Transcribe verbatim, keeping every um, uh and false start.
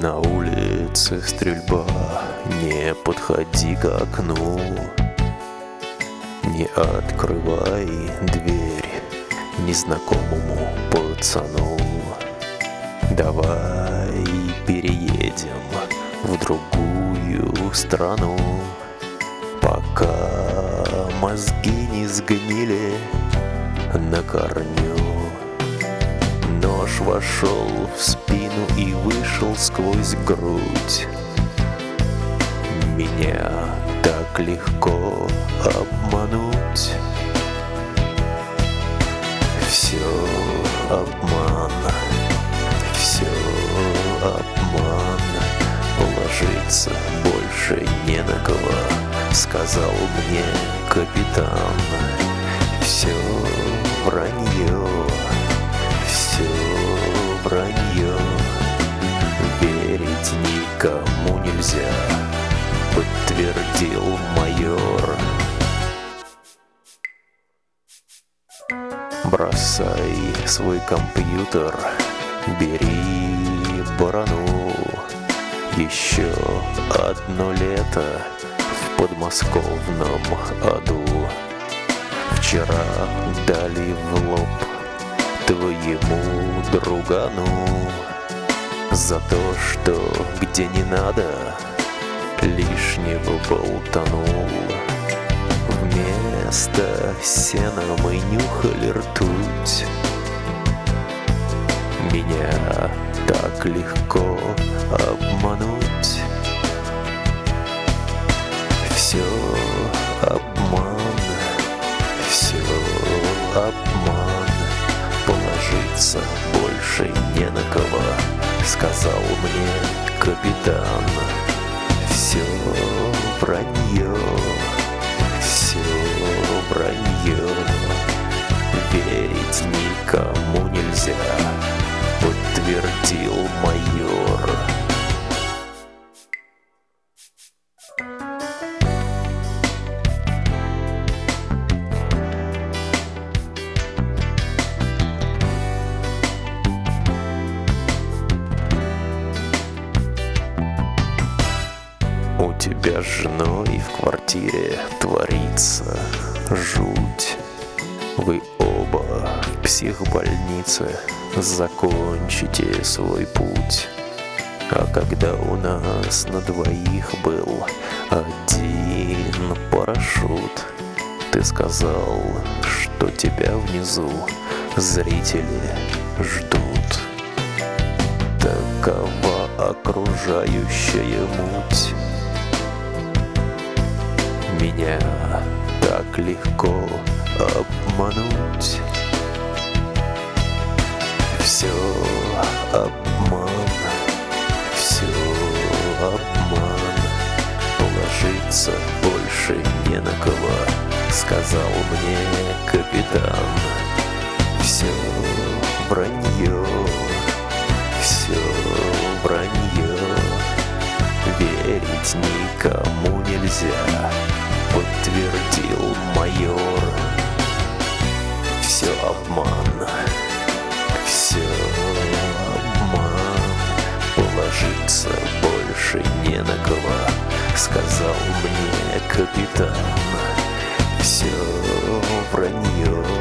На улице стрельба, не подходи к окну, не открывай дверь незнакомому пацану. Давай переедем в другую страну, пока мозги не сгнили на корню. Нож вошел в спину и вышел сквозь грудь. Меня так легко обмануть. Все обман, все обман. Положиться больше не на кого, сказал мне капитан. Все вранье, все вранье, верить никому нельзя, подтвердил майор. Бросай свой компьютер, бери барану. Еще одно лето в подмосковном аду. Вчера дали в лоб твоему другану за то, что где не надо лишнего болтанул. Вместо сена мы нюхали ртуть. Меня так легко обмануть. Все обман, все обман. Положиться больше не на кого, сказал мне капитан. Все вранье, все вранье, верить никому нельзя, подтвердил майор. У тебя с женой в квартире творится жуть. Вы оба в психбольнице закончите свой путь. А когда у нас на двоих был один парашют, ты сказал, что тебя внизу зрители ждут. Такова окружающая муть. Меня так легко обмануть. Все обман, все обман. Положиться больше не на кого, сказал мне капитан. Все вранье, все вранье, верить никому нельзя, подтвердил майор. Все обман, все обман. Положиться больше не на кого, сказал мне капитан. Все вранье,